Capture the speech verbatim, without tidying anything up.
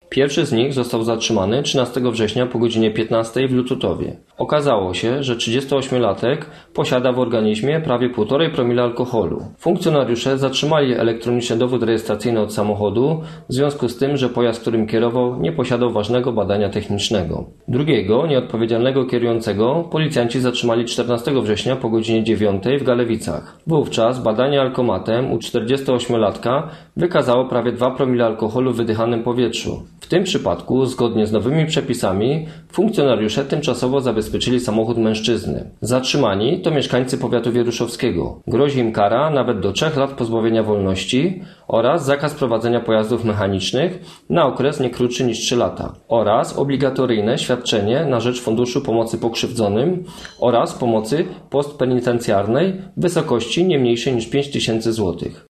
Pierwszy z nich został zatrzymany trzynastego września po godzinie piętnastej w Lututowie. Okazało się, że trzydziestoośmiolatek posiada w organizmie prawie półtorej promila alkoholu. Funkcjonariusze zatrzymali elektroniczny dowód rejestracyjny od samochodu w związku z tym, że pojazd, którym kierował, nie posiadał ważnego badania technicznego. Drugiego, nieodpowiedzialnego kierującego, policjanci zatrzymali czternastego września po godzinie dziewiątej w Galewicach. Wówczas badanie alkomatem u czterdziestoośmiolatka wykazało prawie dwa promile alkoholu w wydychanym powietrzu. W tym przypadku, zgodnie z nowymi przepisami, funkcjonariusze tymczasowo zabezpieczyli samochód mężczyzny. Zatrzymani to mieszkańcy powiatu wieruszowskiego. Grozi im kara nawet do trzech lat pozbawienia wolności oraz zakaz prowadzenia pojazdów mechanicznych na okres nie krótszy niż trzy lata oraz obligatoryjne świadczenie na rzecz Funduszu Pomocy Pokrzywdzonym oraz pomocy postpenitencjarnej w wysokości nie mniejszej niż pięć tysięcy złotych.